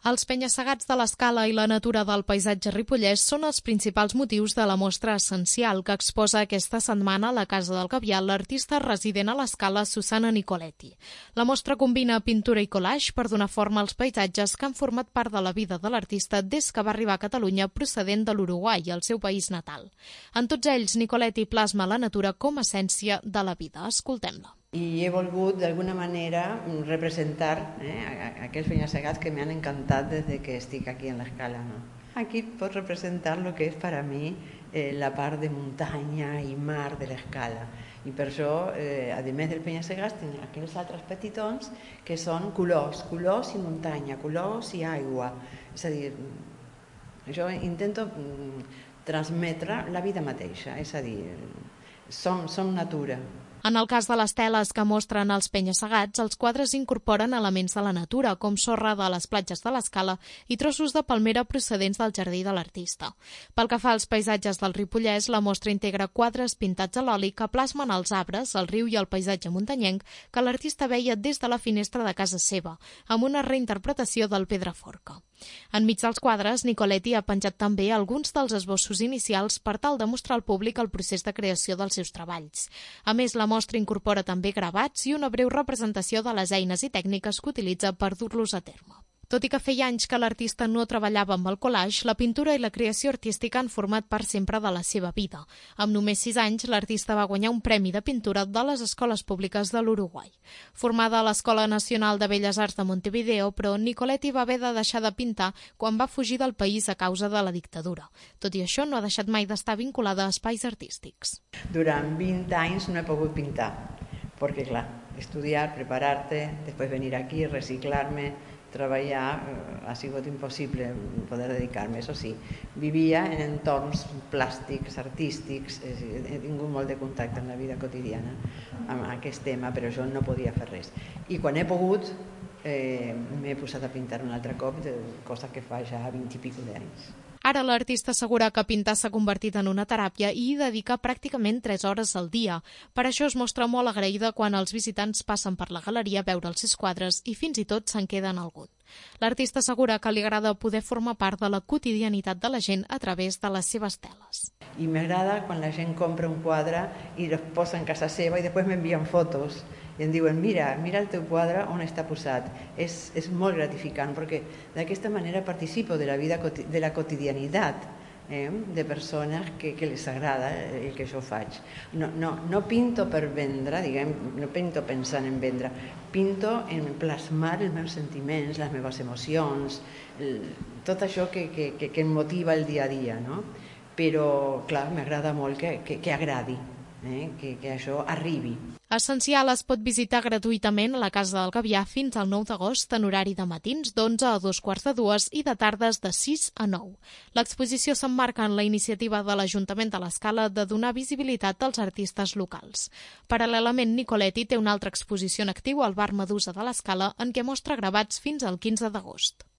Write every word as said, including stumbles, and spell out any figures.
Els penya-segats de l'Escala i la natura del paisatge ripollès són els principals motius de la mostra essencial que exposa aquesta setmana a la Casa del Gavial l'artista resident a l'Escala Susana Nicoletti. La mostra combina pintura i collage per donar forma als paisatges que han format part de la vida de l'artista des que va arribar a Catalunya procedent de l'Uruguai, el seu país natal. En tots ells, Nicoletti plasma la natura com a essència de la vida. Escoltem-la. I he volgut d'alguna manera representar eh, aquells penya-segats que m'han encantat des que estic aquí en l'Escala. No? Aquí pot representar el que és per a mi eh, la part de muntanya i mar de l'Escala. I per això, eh, a més del penya-segats, tinc aquells altres petitons que són colors, colors i muntanya, colors i aigua. És a dir, jo intento transmetre la vida mateixa, és a dir, som, som natura. En el cas de les teles que mostren els penya-segats, els quadres incorporen elements de la natura, com sorra de les platges de l'Escala i trossos de palmera procedents del jardí de l'artista. Pel que fa als paisatges del Ripollès, la mostra integra quadres pintats a l'oli que plasmen els arbres, el riu i el paisatge muntanyenc que l'artista veia des de la finestra de casa seva, amb una reinterpretació del Pedraforca. Enmig dels quadres, Nicoletti ha penjat també alguns dels esbossos inicials per tal de mostrar al públic el procés de creació dels seus treballs. A més, la mostra incorpora també gravats i una breu representació de les eines i tècniques que utilitza per dur-los a terme. Tot i que feia anys que l'artista no treballava amb el collage, la pintura i la creació artística han format part sempre de la seva vida. Amb només sis anys, l'artista va guanyar un premi de pintura de les escoles públiques de l'Uruguai. Formada a l'Escola Nacional de Belles Arts de Montevideo, però Nicoletti va haver de deixar de pintar quan va fugir del país a causa de la dictadura. Tot i això, no ha deixat mai d'estar vinculada a espais artístics. Durant vint anys no he pogut pintar, perquè, clar, estudiar, preparar-te, després venir aquí, reciclar-me, treballar, ha sigut impossible poder dedicar-me. Això sí, vivia en entorns plàstics, artístics, he tingut molt de contacte en la vida quotidiana amb aquest tema, però jo no podia fer res. I quan he pogut, eh, m'he posat a pintar un altre cop, cosa que fa ja vint i pico d'anys. Ara l'artista assegura que pintar s'ha convertit en una teràpia i hi dedica pràcticament tres hores al dia. Per això es mostra molt agraïda quan els visitants passen per la galeria a veure els seus quadres i fins i tot se'n queden algun. L'artista assegura que li agrada poder formar part de la quotidianitat de la gent a través de les seves teles. I m'agrada quan la gent compra un quadre i els posa en casa seva i després m'envien fotos i em diuen, mira, mira el teu quadre on està posat. És, és molt gratificant perquè d'aquesta manera participo de la vida de la quotidianitat eh, de persones que, que les agrada el que jo faig. No, no, no pinto per vendre, diguem, no pinto pensant en vendre, pinto en plasmar els meus sentiments, les meves emocions, el, tot això que, que, que em motiva el dia a dia, no? Però, clar, m'agrada molt que, que, que agradi, eh? que, que això arribi. Essencial es pot visitar gratuïtament a la Casa del Gavià fins al nou d'agost en horari de matins d'onze a dos quarts de dues i de tardes de sis a nou. L'exposició s'emmarca en la iniciativa de l'Ajuntament de l'Escala de donar visibilitat als artistes locals. Paral·lelament, Nicoletti té una altra exposició en actiu al Bar Medusa de l'Escala en què mostra gravats fins al quinze d'agost.